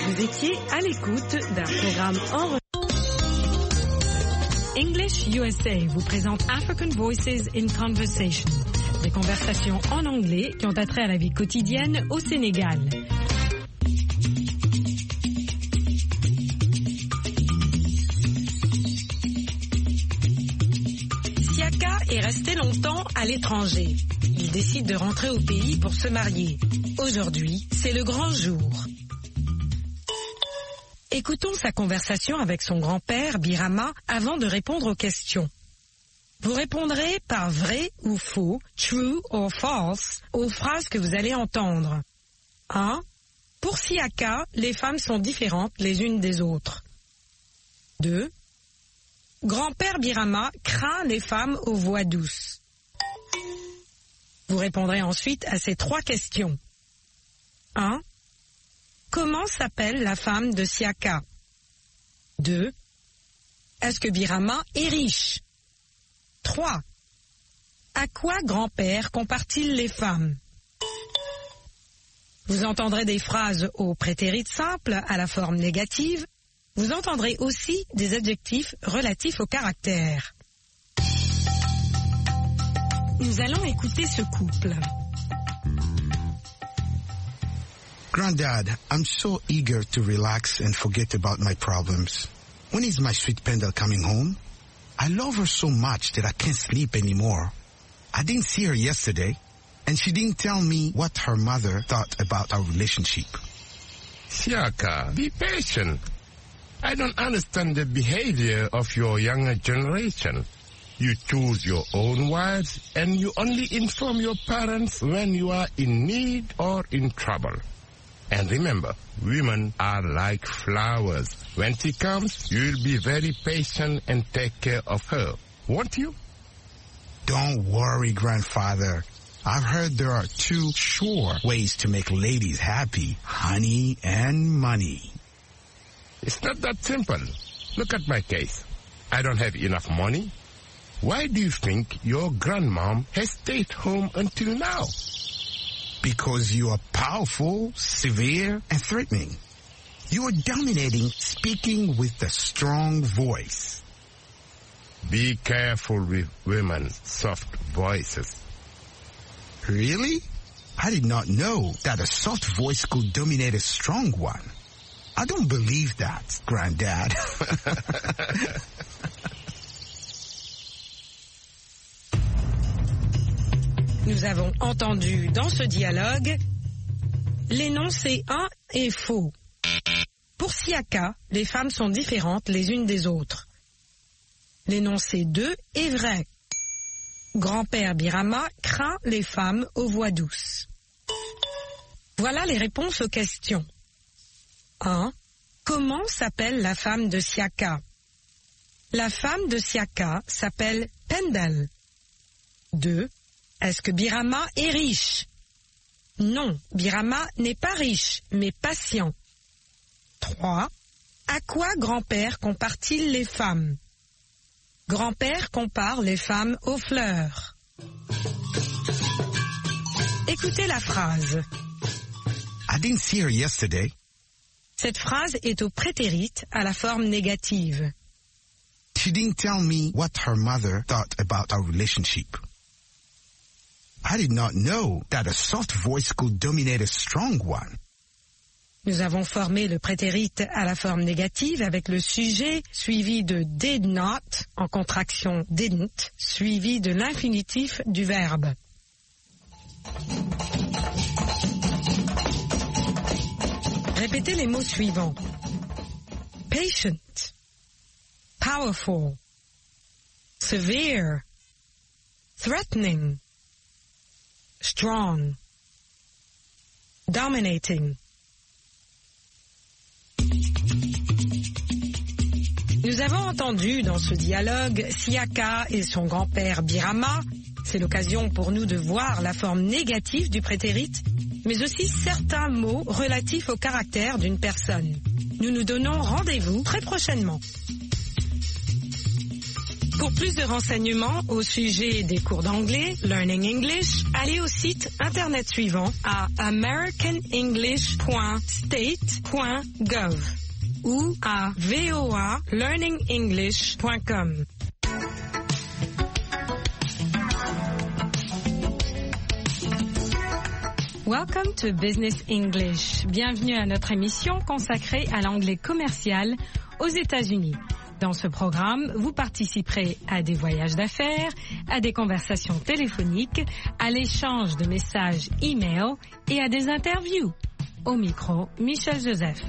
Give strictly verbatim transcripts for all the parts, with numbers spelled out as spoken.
Vous étiez à l'écoute d'un programme en English U S A vous présente African Voices in Conversation, des conversations en anglais qui ont attrait à la vie quotidienne au Sénégal. Siaka est resté longtemps à l'étranger. Il décide de rentrer au pays pour se marier. Aujourd'hui, c'est le grand jour. Écoutons sa conversation avec son grand-père, Birama, avant de répondre aux questions. Vous répondrez par vrai ou faux, true or false, aux phrases que vous allez entendre. un. Pour Siaka, les femmes sont différentes les unes des autres. deux. Grand-père Birama craint les femmes aux voix douces. Vous répondrez ensuite à ces trois questions. un. Comment s'appelle la femme de Siaka? deux. Est-ce que Birama est riche? trois. À quoi grand-père compare-t-il les femmes? Vous entendrez des phrases au prétérit simple à la forme négative. Vous entendrez aussi des adjectifs relatifs au caractère. Nous allons écouter ce couple. Granddad, I'm so eager to relax and forget about my problems. When is my sweet Pendle coming home? I love her so much that I can't sleep anymore. I didn't see her yesterday, and she didn't tell me what her mother thought about our relationship. Siaka, be patient. I don't understand the behavior of your younger generation. You choose your own wives, and you only inform your parents when you are in need or in trouble. And remember, women are like flowers. When she comes, you'll be very patient and take care of her, won't you? Don't worry, grandfather. I've heard there are two sure ways to make ladies happy, honey and money. It's not that simple. Look at my case. I don't have enough money. Why do you think your grandmom has stayed home until now? Because you are powerful, severe, and threatening. You are dominating, speaking with a strong voice. Be careful with women's soft voices. Really? I did not know that a soft voice could dominate a strong one. I don't believe that, Granddad. Nous avons entendu dans ce dialogue l'énoncé un est faux. Pour Siaka, les femmes sont différentes les unes des autres. L'énoncé deux est vrai. Grand-père Birama craint les femmes aux voix douces. Voilà les réponses aux questions. un. Comment s'appelle la femme de Siaka? La femme de Siaka s'appelle Pendle. deux. Est-ce que Birama est riche? Non, Birama n'est pas riche, mais patient. trois. À quoi grand-père compare-t-il les femmes? Grand-père compare les femmes aux fleurs. Écoutez la phrase. I didn't see her yesterday. Cette phrase est au prétérit à la forme négative. She didn't tell me what her mother thought about our relationship. I did not know that a soft voice could dominate a strong one. Nous avons formé le prétérit à la forme négative avec le sujet suivi de did not en contraction didn't suivi de l'infinitif du verbe. Répétez les mots suivants. Patient, powerful, severe, threatening, strong, dominating. Nous avons entendu dans ce dialogue Siaka et son grand-père Birama. C'est l'occasion pour nous de voir la forme négative du prétérit, mais aussi certains mots relatifs au caractère d'une personne. Nous nous donnons rendez-vous très prochainement. Pour plus de renseignements au sujet des cours d'anglais, Learning English, allez au site internet suivant à american english point state point gov ou à v o a learning english point com. Welcome to Business English. Bienvenue à notre émission consacrée à l'anglais commercial aux États-Unis. Dans ce programme, vous participerez à des voyages d'affaires, à des conversations téléphoniques, à l'échange de messages e-mail et à des interviews. Au micro, Michel Joseph.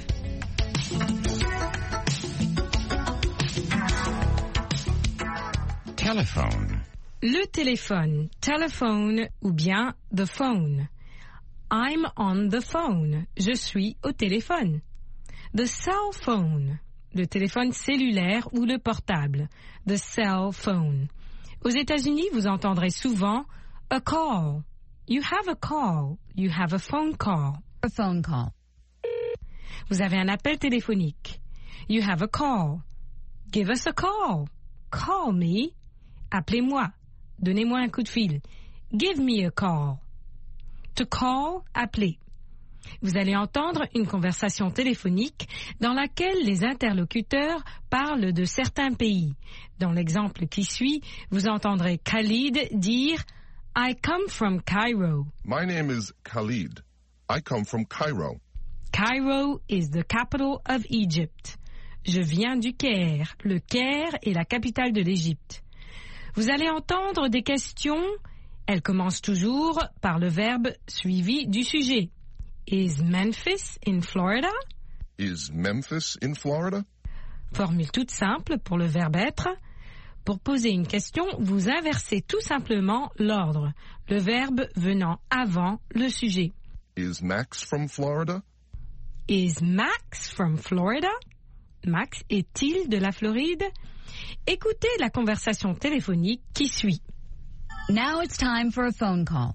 Telephone. Le téléphone, telephone ou bien the phone. I'm on the phone. Je suis au téléphone. The cell phone. Le téléphone cellulaire ou le portable. The cell phone. Aux États-Unis, vous entendrez souvent a call. You have a call. You have a phone call. A phone call. Vous avez un appel téléphonique. You have a call. Give us a call. Call me. Appelez-moi. Donnez-moi un coup de fil. Give me a call. To call, appeler. Vous allez entendre une conversation téléphonique dans laquelle les interlocuteurs parlent de certains pays. Dans l'exemple qui suit, vous entendrez Khalid dire « I come from Cairo ». My name is Khalid. I come from Cairo. Cairo is the capital of Egypt. Je viens du Caire. Le Caire est la capitale de l'Égypte. Vous allez entendre des questions. Elles commencent toujours par le verbe suivi du sujet. Is Memphis in Florida? Is Memphis in Florida? Formule toute simple pour le verbe être. Pour poser une question, vous inversez tout simplement l'ordre, le verbe venant avant le sujet. Is Max from Florida? Is Max from Florida? Max est-il de la Floride? Écoutez la conversation téléphonique qui suit. Now it's time for a phone call.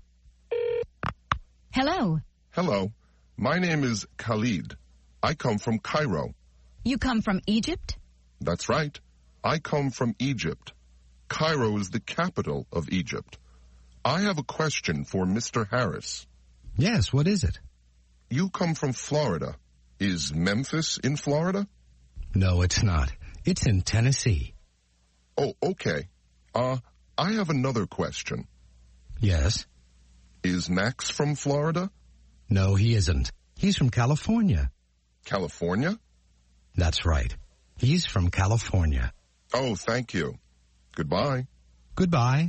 Hello. Hello. My name is Khalid. I come from Cairo. You come from Egypt? That's right. I come from Egypt. Cairo is the capital of Egypt. I have a question for Mister Harris. Yes, what is it? You come from Florida. Is Memphis in Florida? No, it's not. It's in Tennessee. Oh, okay. Uh, I have another question. Yes? Is Max from Florida? No, he isn't. He's from California. California? That's right. He's from California. Oh, thank you. Goodbye. Goodbye.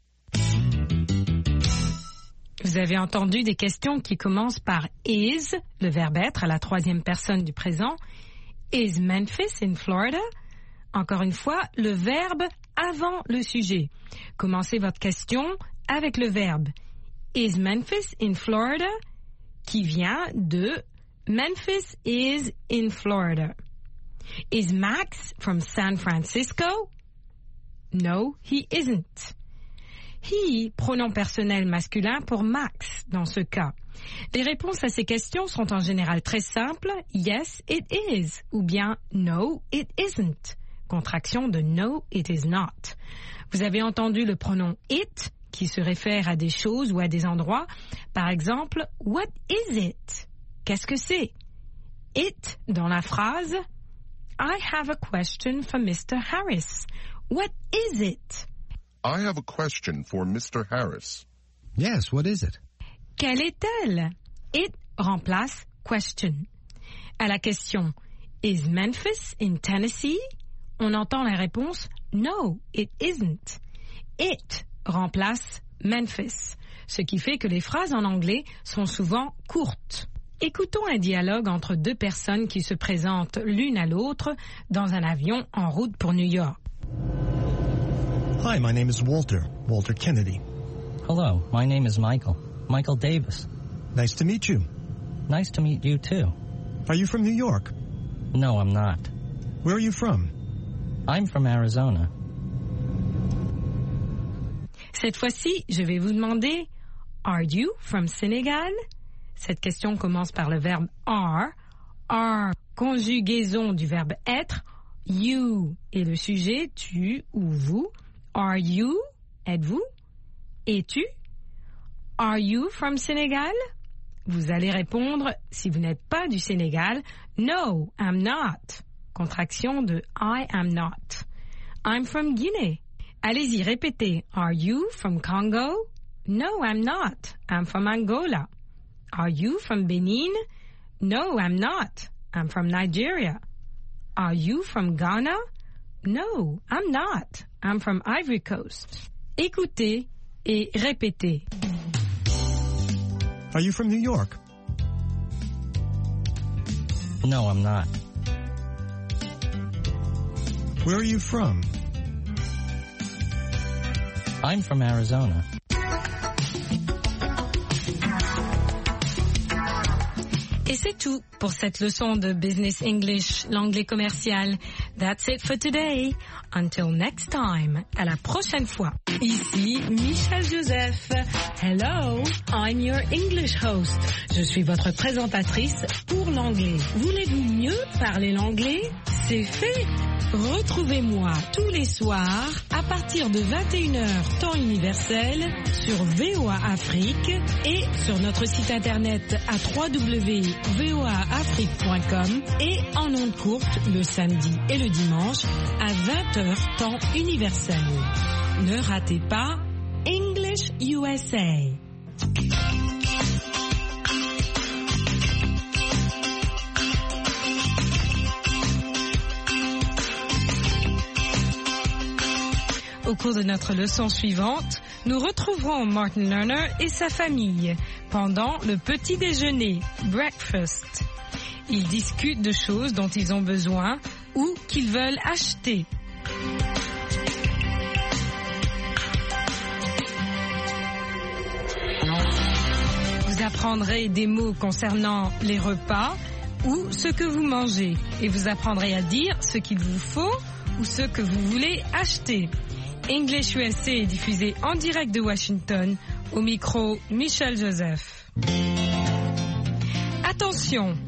Vous avez entendu des questions qui commencent par is, le verbe être à la troisième personne du présent. Is Memphis in Florida? Encore une fois, le verbe avant le sujet. Commencez votre question avec le verbe Is Memphis in Florida? Qui vient de Memphis is in Florida. Is Max from San Francisco? No, he isn't. He, pronom personnel masculin pour Max dans ce cas. Les réponses à ces questions sont en général très simples. Yes, it is. Ou bien no, it isn't. Contraction de no, it is not. Vous avez entendu le pronom it qui se réfère à des choses ou à des endroits. Par exemple, what is it? Qu'est-ce que c'est? It dans la phrase I have a question for Mister Harris. What is it? I have a question for Mister Harris. Yes, what is it? Quelle est-elle? It remplace question. À la question Is Memphis in Tennessee? On entend la réponse No, it isn't. It remplace Memphis, ce qui fait que les phrases en anglais sont souvent courtes. Écoutons un dialogue entre deux personnes qui se présentent l'une à l'autre dans un avion en route pour New York. Hi, my name is Walter, Walter Kennedy. Hello, my name is Michael, Michael Davis. Nice to meet you. Nice to meet you too. Are you from New York? No, I'm not. Where are you from? I'm from Arizona. Cette fois-ci, je vais vous demander Are you from Senegal? Cette question commence par le verbe are. Are, conjugaison du verbe être. You est le sujet, tu ou vous. Are you, êtes-vous? Es-tu? Are you from Senegal? Vous allez répondre, si vous n'êtes pas du Sénégal, No, I'm not. Contraction de I am not. I'm from Guinée. Allez-y, répétez. Are you from Congo? No, I'm not. I'm from Angola. Are you from Benin? No, I'm not. I'm from Nigeria. Are you from Ghana? No, I'm not. I'm from Ivory Coast. Écoutez et répétez. Are you from New York? No, I'm not. Where are you from? I'm from Arizona. Et c'est tout pour cette leçon de Business English, l'anglais commercial. That's it for today. Until next time. À la prochaine fois. Ici Michel Joseph. Hello, I'm your English host. Je suis votre présentatrice pour l'anglais. Voulez-vous mieux parler l'anglais? C'est fait. Retrouvez-moi tous les soirs à partir de vingt et une heures temps universel sur V O A Afrique et sur notre site internet à w w w point v o a afrique point com et en ondes courtes le samedi et le dimanche à vingt heures temps universel. Ne ratez pas English U S A. Au cours de notre leçon suivante, nous retrouverons Martin Lerner et sa famille pendant le petit déjeuner, breakfast. Ils discutent de choses dont ils ont besoin ou qu'ils veulent acheter. Vous apprendrez des mots concernant les repas ou ce que vous mangez et vous apprendrez à dire ce qu'il vous faut ou ce que vous voulez acheter. English U S A est diffusé en direct de Washington, au micro Michel Joseph. Attention,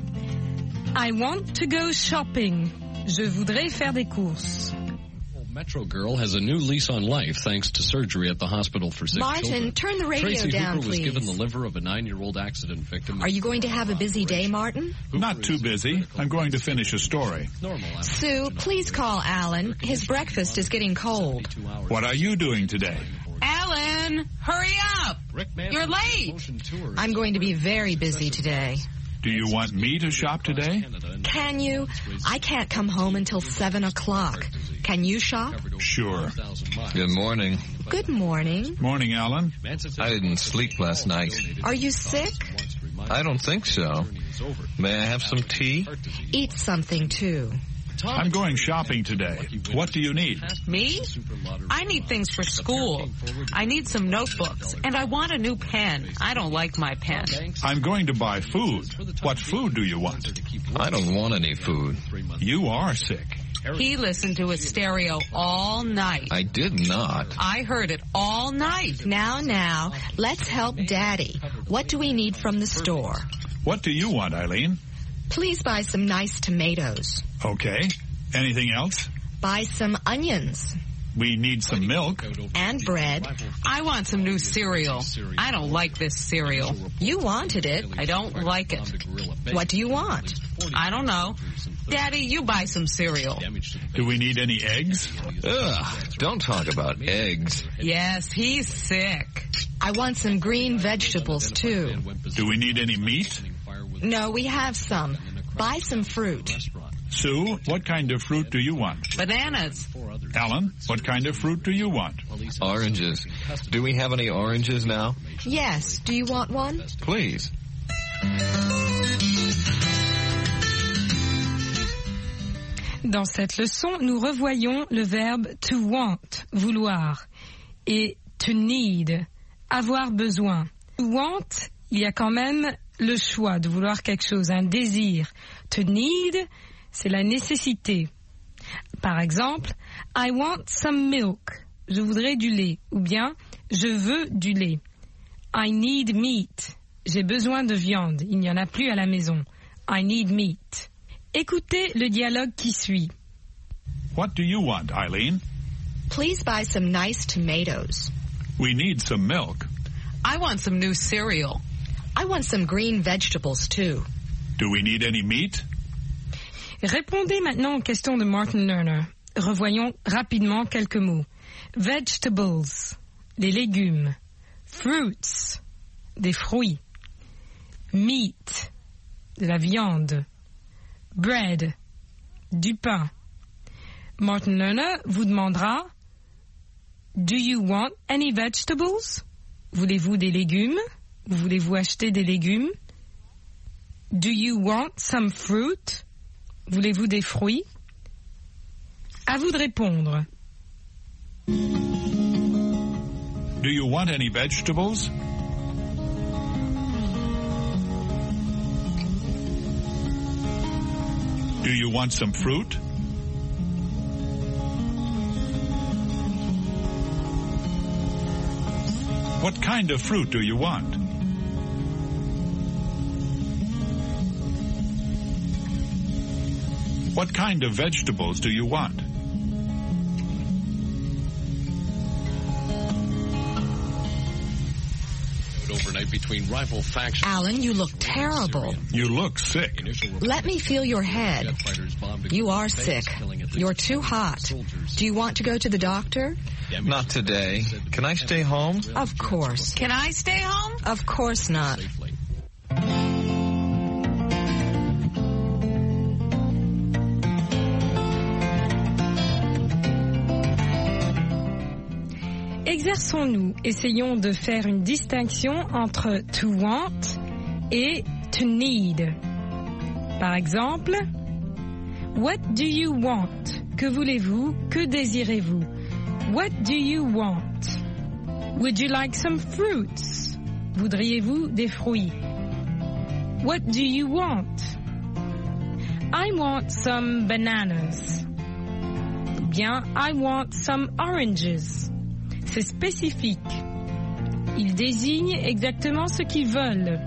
I want to go shopping. Je voudrais faire des courses. Metro Girl has a new lease on life thanks to surgery at the hospital for sick Martin, children. turn the radio Tracy down, Hooper was please. given the liver of a nine-year-old accident victim. Are you going to have a busy day, Martin? Not too busy. I'm going to finish a story. Sue, please call Alan. His breakfast is getting cold. What are you doing today? Alan, hurry up! You're late. I'm going to be very busy today. Do you want me to shop today? Can you? I can't come home until seven o'clock. Can you shop? Sure. Good morning. Good morning. Morning, Alan. I didn't sleep last night. Are you sick? I don't think so. May I have some tea? Eat something, too. I'm going shopping today. What do you need? Me? I need things for school. I need some notebooks, and I want a new pen. I don't like my pen. I'm going to buy food. What food do you want? I don't want any food. You are sick. He listened to his stereo all night. I did not. I heard it all night. Now, now, let's help Daddy. What do we need from the store? What do you want, Eileen? Please buy some nice tomatoes. Okay. Anything else? Buy some onions. We need some milk. And bread. I want some new cereal. I don't like this cereal. You wanted it. I don't like it. What do you want? I don't know. Daddy, you buy some cereal. Do we need any eggs? Ugh, don't talk about eggs. Yes, he's sick. I want some green vegetables, too. Do we need any meat? No, we have some. Buy some fruit. Sue, what kind of fruit do you want? Bananas. Alan, what kind of fruit do you want? Oranges. Do we have any oranges now? Yes. Do you want one? Please. Dans cette leçon, nous revoyons le verbe to want, vouloir, et to need, avoir besoin. To want, il y a quand même le choix de vouloir quelque chose, un désir. To need, c'est la nécessité. Par exemple, I want some milk. Je voudrais du lait. Ou bien, je veux du lait. I need meat. J'ai besoin de viande. Il n'y en a plus à la maison. I need meat. Écoutez le dialogue qui suit. What do you want, Eileen? Please buy some nice tomatoes. We need some milk. I want some new cereal. I want some green vegetables, too. Do we need any meat? Répondez maintenant aux questions de Martin Lerner. Revoyons rapidement quelques mots. Vegetables, les légumes. Fruits, des fruits. Meat, de la viande. Bread, du pain. Martin Lerner vous demandera Do you want any vegetables? Voulez-vous des légumes? Voulez-vous acheter des légumes? Do you want some fruit? Voulez-vous des fruits? À vous de répondre. Do you want any vegetables? Do you want some fruit? What kind of fruit do you want? What kind of vegetables do you want? Overnight between rival factions. Alan, you look terrible. You look sick. Let me feel your head. You are sick. You're too hot. Do you want to go to the doctor? Not today. Can I stay home? Of course. Can I stay home? Of course not. Exerçons-nous, essayons de faire une distinction entre to want et to need. Par exemple, what do you want? Que voulez-vous? Que désirez-vous? What do you want? Would you like some fruits? Voudriez-vous des fruits? What do you want? I want some bananas. Ou bien, I want some oranges. C'est spécifique. Ils désignent exactement ce qu'ils veulent.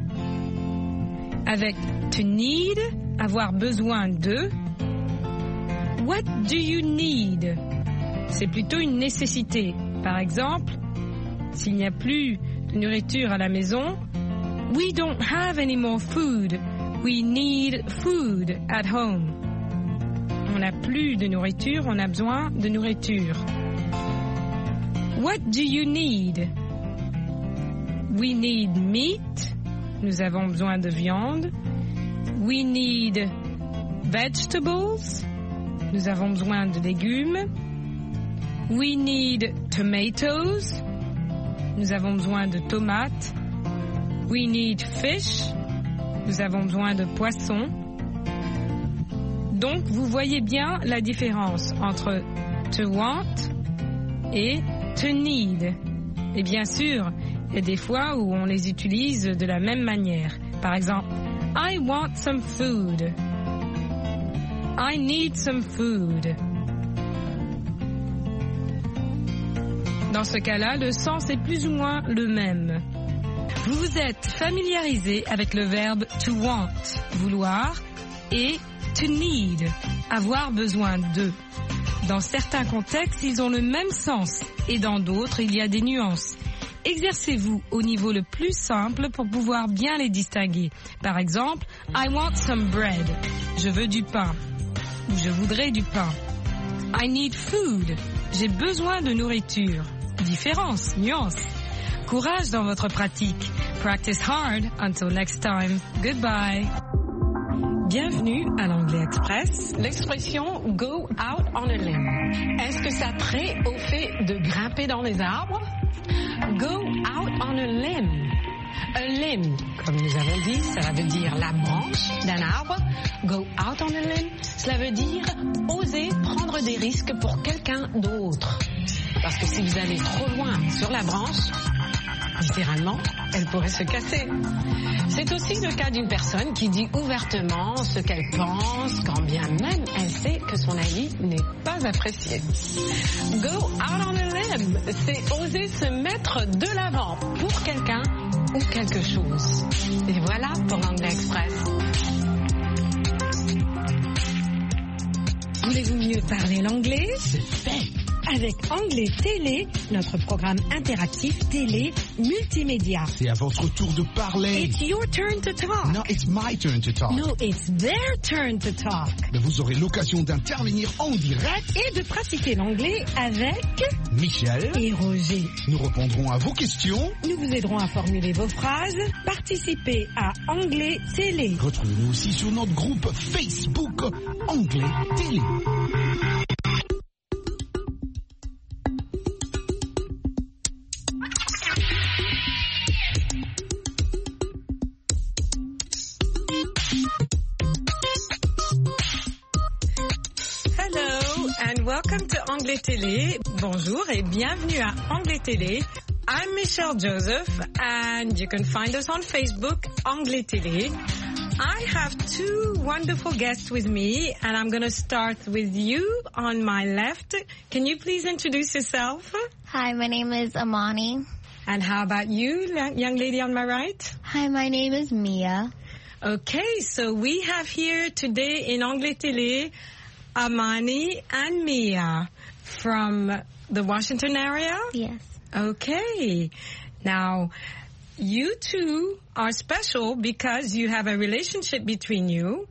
Avec to need, avoir besoin de. What do you need? C'est plutôt une nécessité. Par exemple, s'il n'y a plus de nourriture à la maison, we don't have any more food. We need food at home. On n'a plus de nourriture, on a besoin de nourriture. What do you need? We need meat. Nous avons besoin de viande. We need vegetables. Nous avons besoin de légumes. We need tomatoes. Nous avons besoin de tomates. We need fish. Nous avons besoin de poissons. Donc, vous voyez bien la différence entre to want et to need. Et bien sûr, il y a des fois où on les utilise de la même manière. Par exemple, I want some food. I need some food. Dans ce cas-là, le sens est plus ou moins le même. Vous vous êtes familiarisé avec le verbe to want, vouloir, et to need, avoir besoin de. Dans certains contextes, ils ont le même sens, et dans d'autres, il y a des nuances. Exercez-vous au niveau le plus simple pour pouvoir bien les distinguer. Par exemple, I want some bread. Je veux du pain. Ou je voudrais du pain. I need food. J'ai besoin de nourriture. Différence, nuance. Courage dans votre pratique. Practice hard. Until next time. Goodbye. Bienvenue à l'Anglais Express. L'expression « go out on a limb ». Est-ce que ça trait au fait de grimper dans les arbres? Go out on a limb. A limb, comme nous avons dit, ça veut dire la branche d'un arbre. Go out on a limb, cela veut dire oser prendre des risques pour quelqu'un d'autre. Parce que si vous allez trop loin sur la branche, littéralement, elle pourrait se casser. C'est aussi le cas d'une personne qui dit ouvertement ce qu'elle pense, quand bien même elle sait que son avis n'est pas apprécié. Go out on a limb, c'est oser se mettre de l'avant pour quelqu'un ou quelque chose. Et voilà pour l'Anglais Express. Vous Voulez-vous mieux parler l'anglais? C'est fait. Avec Anglais Télé, notre programme interactif télé multimédia. C'est à votre tour de parler. It's your turn to talk. No, it's my turn to talk. No, it's their turn to talk. Mais vous aurez l'occasion d'intervenir en direct et de pratiquer l'anglais avec Michel et Roger. Nous répondrons à vos questions. Nous vous aiderons à formuler vos phrases. Participez à Anglais Télé. Retrouvez-nous aussi sur notre groupe Facebook Anglais Télé. Welcome to Anglais Télé. Bonjour et bienvenue à Anglais Télé. I'm Michelle Joseph and you can find us on Facebook, Anglais Télé. I have two wonderful guests with me and I'm going to start with you on my left. Can you please introduce yourself? Hi, my name is Amani. And how about you, young lady on my right? Hi, my name is Mia. Okay, so we have here today in Anglais Télé Amani and Mia from the Washington area? Yes. Okay. Now, you two are special because you have a relationship between you.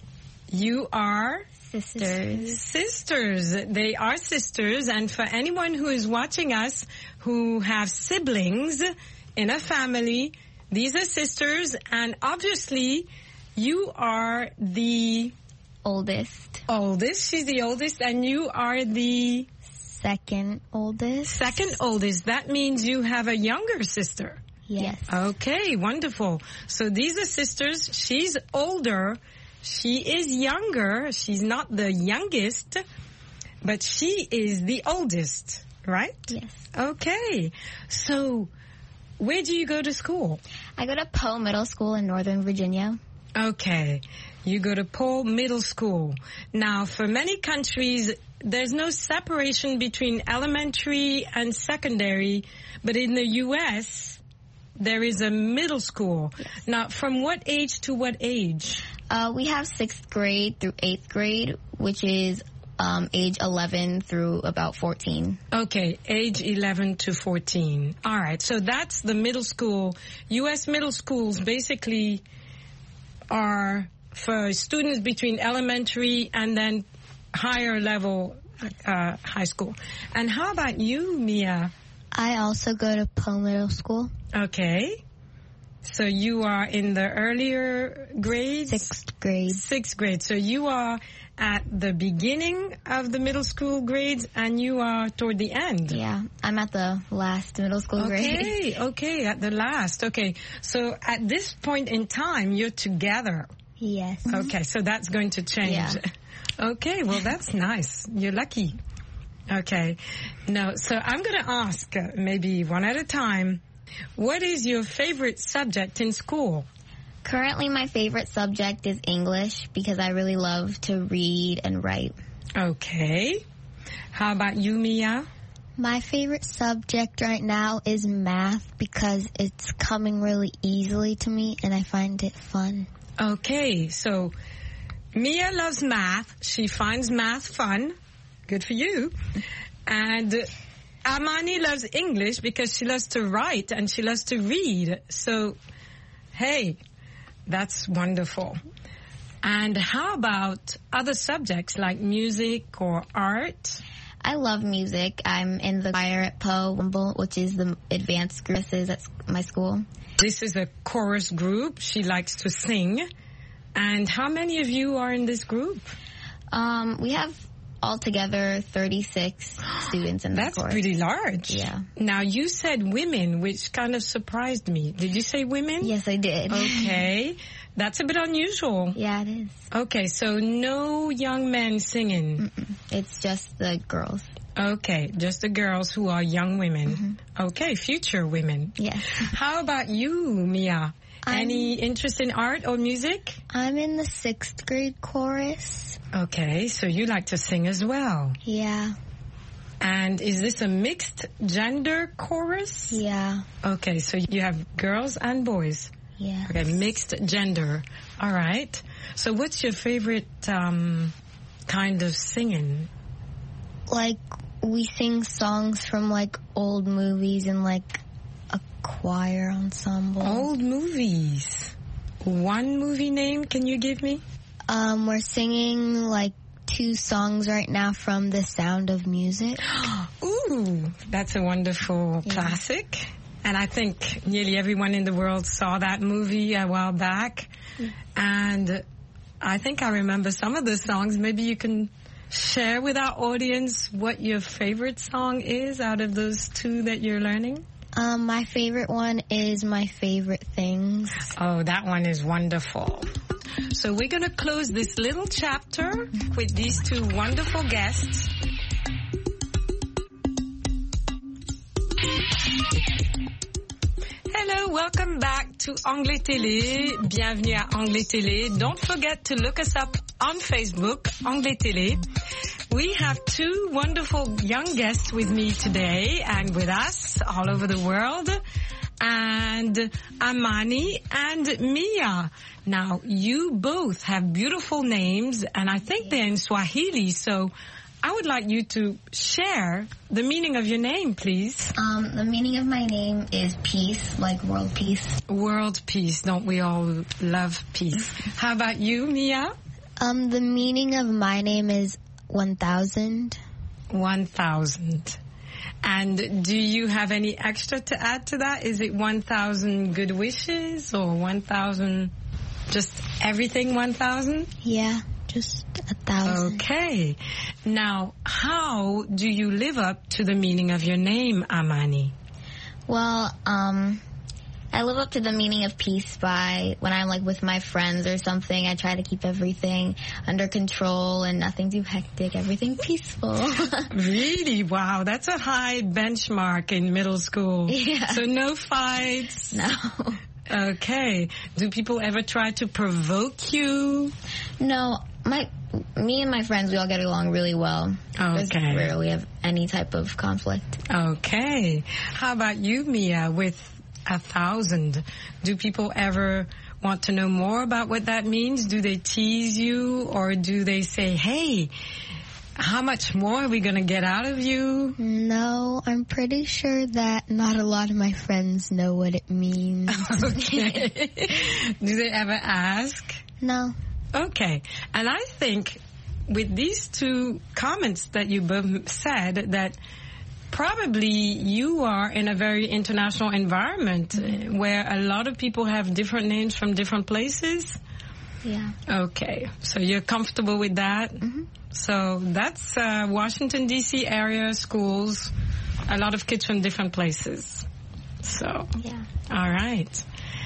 You are sisters. Sisters. They are sisters. And for anyone who is watching us who have siblings in a family, these are sisters. And obviously, you are the oldest. Oldest. She's the oldest, and you are the second oldest. Second oldest. That means you have a younger sister. Yes. Okay, wonderful. So these are sisters. She's older. She is younger. She's not the youngest, but she is the oldest, right? Yes. Okay. So where do you go to school? I go to Poe Middle School in Northern Virginia. Okay. You go to Poe Middle School. Now, for many countries, there's no separation between elementary and secondary, but in the U S, there is a middle school. Yes. Now, from what age to what age? Uh, we have sixth grade through eighth grade, which is um, age eleven through about fourteen. Okay, age eleven to fourteen. All right, so that's the middle school. U S middle schools basically are for students between elementary and then higher level uh, high school. And how about you, Mia? I also go to Poe Middle School. Okay. So you are in the earlier grades? Sixth grade. Sixth grade. So you are at the beginning of the middle school grades and you are toward the end. Yeah, I'm at the last middle school okay, grade. Okay, okay, at the last. Okay, so at this point in time, you're together. Yes. Okay, so that's going to change. Yeah. Okay, well, that's nice. You're lucky. Okay. No, so I'm going to ask, uh, maybe one at a time, what is your favorite subject in school? Currently, my favorite subject is English because I really love to read and write. Okay. How about you, Mia? My favorite subject right now is math because it's coming really easily to me and I find it fun. Okay, so Mia loves math. She finds math fun. Good for you. And Amani loves English because she loves to write and she loves to read. So, hey, that's wonderful. And how about other subjects like music or art? I love music. I'm in the choir at Poe, which is the advanced group at my school. This is a chorus group. She likes to sing. And how many of you are in this group? Um, we have altogether thirty-six students in the That's chorus. pretty large. Yeah. Now, you said women, which kind of surprised me. Did you say women? Yes, I did. Okay. That's a bit unusual. Yeah, it is. Okay, so no young men singing. Mm-mm. It's just the girls. Okay, just the girls who are young women. Mm-hmm. Okay, future women. Yes. How about you, Mia? I'm, Any interest in art or music? I'm in the sixth grade chorus. Okay, so you like to sing as well. Yeah. And is this a mixed gender chorus? Yeah. Okay, so you have girls and boys. Yeah. Okay, mixed gender. All right. So what's your favorite um, kind of singing? Like, we sing songs from, like, old movies and, like, a choir ensemble. Old movies. One movie name can you give me? Um, we're singing, like, two songs right now from The Sound of Music. Ooh, that's a wonderful yeah. classic. And I think nearly everyone in the world saw that movie a while back. Mm. And I think I remember some of the songs. Maybe you can share with our audience what your favorite song is out of those two that you're learning. Um, my favorite one is My Favorite Things. Oh, that one is wonderful. So we're going to close this little chapter with these two wonderful guests. Hello, welcome back to Anglais Télé. Bienvenue à Anglais Télé. Don't forget to look us up on Facebook, Anglais Télé. We have two wonderful young guests with me today and with us all over the world. And Amani and Mia. Now, you both have beautiful names, and I think they're in Swahili, so I would like you to share the meaning of your name, please. Um, the meaning of my name is peace, like world peace. World peace. Don't we all love peace? How about you, Mia? Um, the meaning of my name is one thousand. one thousand. And do you have any extra to add to that? Is it one thousand good wishes or one thousand, just everything one thousand? Yeah, just a thousand. Okay. Now, how do you live up to the meaning of your name, Amani? Well, um, I live up to the meaning of peace by when I'm like with my friends or something, I try to keep everything under control and nothing too hectic, everything peaceful. Really? Wow, that's a high benchmark in middle school. Yeah. So no fights? No. Okay. Do people ever try to provoke you? No, my me and my friends, we all get along really well. Okay. We rarely have any type of conflict. Okay. How about you, Mia, with a thousand? Do people ever want to know more about what that means? Do they tease you, or do they say, hey, how much more are we going to get out of you? No, I'm pretty sure that not a lot of my friends know what it means. Okay. Do they ever ask? No. Okay. And I think with these two comments that you both said, that probably you are in a very international environment mm-hmm. where a lot of people have different names from different places. Yeah. Okay. So you're comfortable with that? Mm-hmm. So that's uh, Washington, D C area schools, a lot of kids from different places. So, yeah. All right.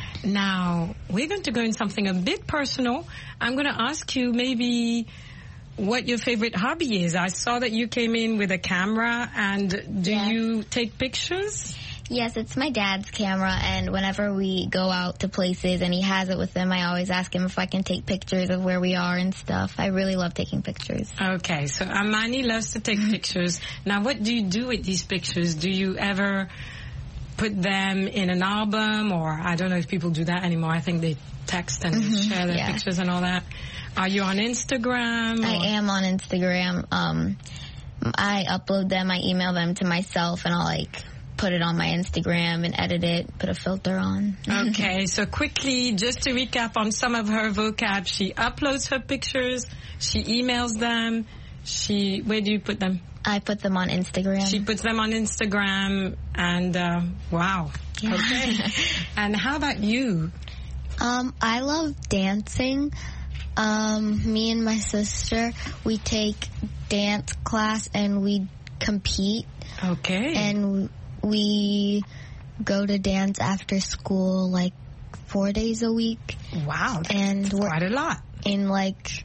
Now, we're going to go in something a bit personal. I'm going to ask you maybe what your favorite hobby is. I saw that you came in with a camera, and do yes. you take pictures? Yes, it's my dad's camera, and whenever we go out to places and he has it with him, I always ask him if I can take pictures of where we are and stuff. I really love taking pictures. Okay, so Amani loves to take pictures. Now, what do you do with these pictures? Do you ever put them in an album, or I don't know if people do that anymore. I think they text and mm-hmm, share their yeah. pictures and all that. Are you on Instagram? I am on Instagram. Um, I upload them, I email them to myself, and I'll like put it on my Instagram and edit it, put a filter on. Okay, so quickly, just to recap on some of her vocab, she uploads her pictures, she emails them, she, where do you put them? I put them on Instagram. She puts them on Instagram, and uh, wow. Yeah. Okay. And how about you? Um, I love dancing. Um, me and my sister, we take dance class and we compete. Okay. And we go to dance after school like four days a week. Wow. That's and we're quite a lot. In like,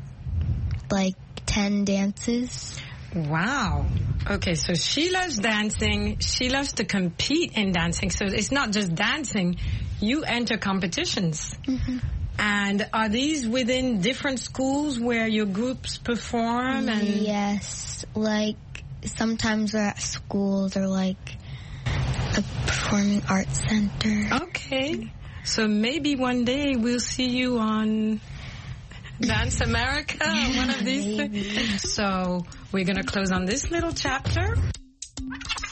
like ten dances. Wow. Okay, so she loves dancing. She loves to compete in dancing. So it's not just dancing. You enter competitions. Mm-hmm. And are these within different schools where your groups perform? And yes. Like, sometimes we're at schools or like a performing arts center. Okay. So maybe one day we'll see you on Dance America, one of these things. So we're going to close on this little chapter.